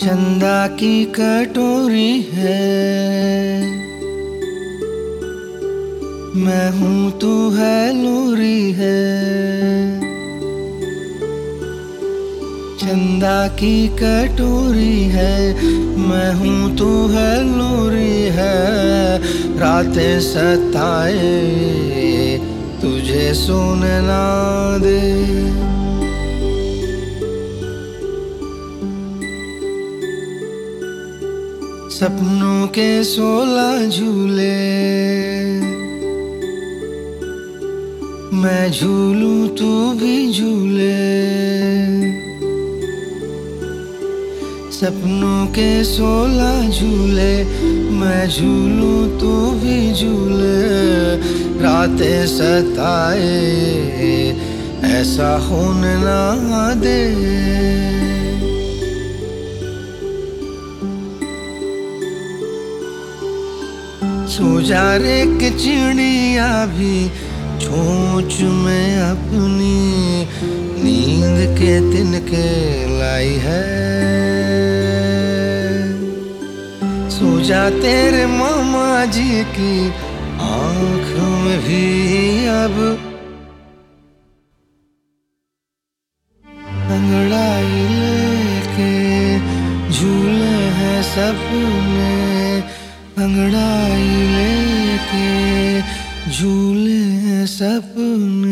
चंदा की कटोरी है, मैं हूँ तू है लोरी है। चंदा की कटोरी है, मैं हूँ तू है लोरी है। रातें सताए तुझे सोने ना दे। सपनों के 16 झूले मैं झूलूं तू भी झूले। सपनों के 16 झूले मैं झूलूं तू भी झूले। रातें सताए ऐसा होने ना दे। सो जा रे कि चिड़िया भी चोंच में अपनी नींद के तिनके लाई है। सो जा तेरे मामा जी की आँख में भी अब अंगड़ाई लेके झूले हैं सपने। अंगड़ाई लेके झूले हैं सपने।